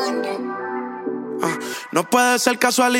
No puede ser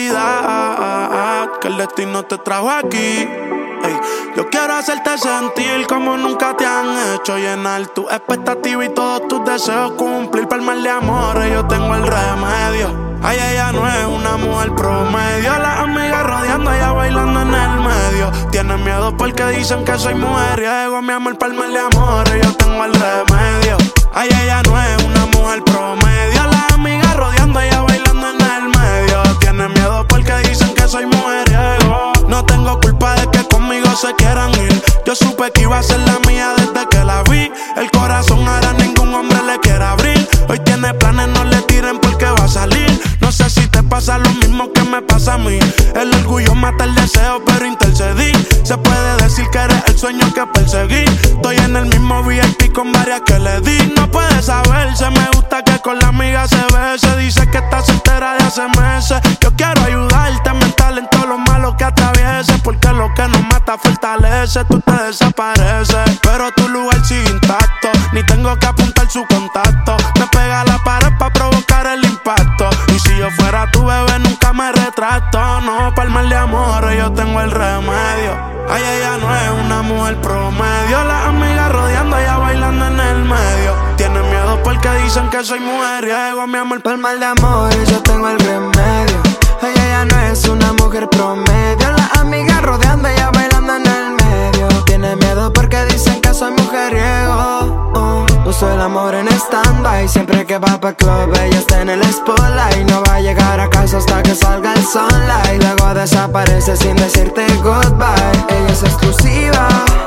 casualidad que el destino te trajo aquí. Ey, yo quiero hacerte sentir como nunca te han hecho, llenar tus expectativas y todos tus deseos cumplir. Para el mal de amores yo tengo el remedio. Ay, ella no es una mujer promedio. Las amigas rodeando, ella bailando en el medio. Tiene miedo porque dicen que soy mujeriego. Mi amor, para el mal de amores yo tengo el remedio. Ay, ella no es una mujer promedio. Las amigas rodeando, ella bailando en el medio. Tiene miedo porque dicen que soy mujeriego. No tengo culpa de que conmigo se quieran ir. Yo supe que iba a ser la mía desde que la vi. El corazón ahora ningún hombre le quiere abrir. Hoy tiene planes, no le tiren porque va a salir. No sé si te pasa lo mismo que me pasa a mí. El orgullo mata el deseo, pero intercedí. Se puede decir que eres el sueño que perseguí. Estoy en el mismo VIP con varias que le di. No puede saberse, me gusta que con la amiga se bese. Dice que está soltera de hace meses. Yo quiero ayudarte mental en todo lo malo que atravieses, porque lo que nos mata fortalece. Tú te desapareces, pero tu lugar sigue intacto. Ni tengo que apuntar su contacto. Me pega a la pared pa' provocar el impacto. Y si yo fuera tu bebé nunca me retracto. No, para el mal de amores yo tengo el remedio. Ay, ella no es una mujer promedio. Las amigas rodeando, ella bailando en el medio. Tiene miedo porque dicen que soy mujeriego. Mi amor, para el mal de amores yo tengo el remedio. Ay, ella no es una mujer promedio. Las amigas rodeando, ella bailando en el medio. Tiene miedo porque dicen que soy mujeriego. Uso el amor en stand-by. Siempre que va pa' club ella está en el spotlight. No va a llegar a casa hasta que salga el sunlight. Luego desaparece sin decirte goodbye. Ella es exclusiva,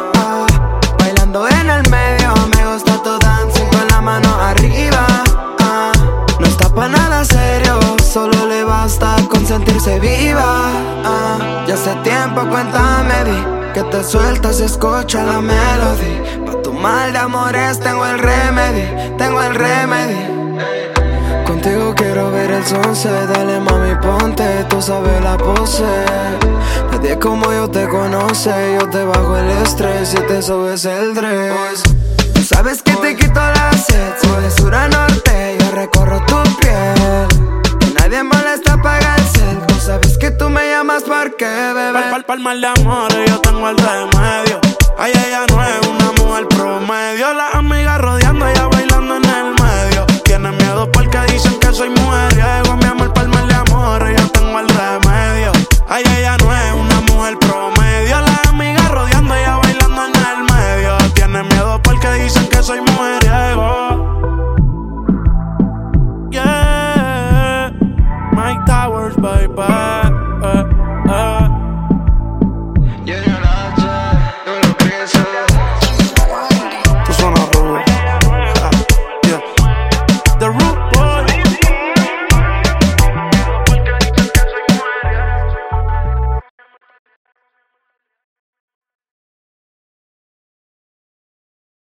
bailando en el medio. Me gusta tu dancing con la mano arriba. No está pa' nada serio, solo le basta con sentirse viva. Ya hace tiempo cuéntame, di que te sueltas y escucha la melodía. Pa' tu mal de amores tengo el remedio, tengo el remedio. Contigo quiero ver el sunset, dale mami ponte, tú sabes la pose. Nadie como yo te conoce, yo te bajo el estrés y te subes el dress. Tú sabes que te quito la sed, soy de sur a norte, yo recorro tu piel. Que nadie molesta, apaga el cel. Tú sabes que tú me llamas porque, bebé. Pa'l mal de amores yo tengo el remedio.